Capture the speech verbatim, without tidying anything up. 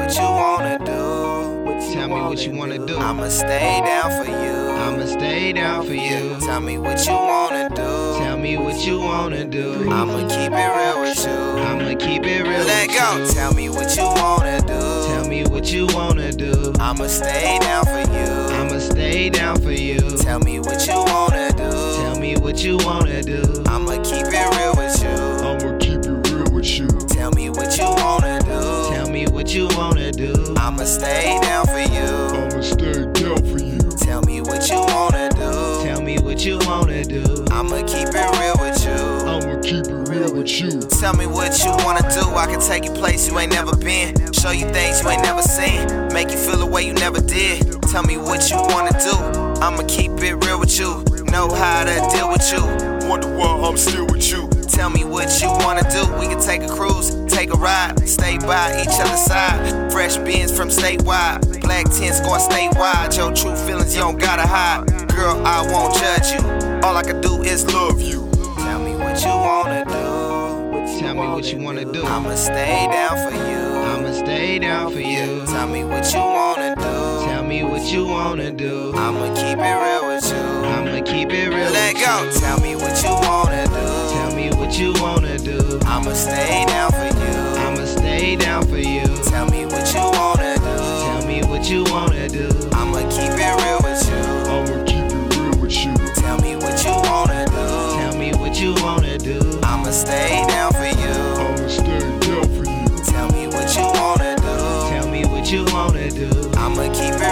what you wanna do. Tell me what you wanna do. I'ma stay down for you. I'ma stay down for you. Tell me what you wanna do. Tell me what you wanna do. I'ma keep it real with you. I'ma keep it real Let with go. you. Tell me what you wanna do. Tell me what you wanna do. I'ma stay down for you. I'ma stay down for you. Tell me what you wanna do. Tell me what you wanna do. I'ma keep it real with you. I'ma keep it real with you. Tell me what you wanna do. Tell me what you wanna do. I'ma stay down for you. I'ma stay down for you. Tell me what you wanna do. Tell me what you wanna do. I'ma keep it real with you. I'ma keep it real with you. Tell me what you wanna do. I can take you place you ain't never been. Show you things you ain't never seen. Make you feel a way you never did. Tell me what you wanna do. I'ma keep it real with you. Know how to deal with you. Wonder why I'm still with you. Tell me what you wanna do. We can take a cruise, take a ride, stay by each other's side. Fresh beans from statewide, black tints going statewide. Your true feelings you don't gotta hide. Girl, I won't judge you. All I can do is love you. Tell me what you wanna do. Tell me what you wanna do. I'ma stay down for you. I'ma stay down for you. Tell me what you wanna do. Tell me what you wanna do. I'ma keep it real with you. I'ma keep it real Let with go. you. Tell me what you wanna do. Tell me what you wanna do. I'ma stay down for you. I'ma stay down for you. Tell me what you wanna do. Tell me what you wanna do. I'ma keep it real with you. I'ma keep it real with you. Tell me what you wanna do. Tell me what you wanna do. I'ma stay down for you. I'ma stay down for you. Tell me what you wanna do. Tell me what you wanna do. I'ma keep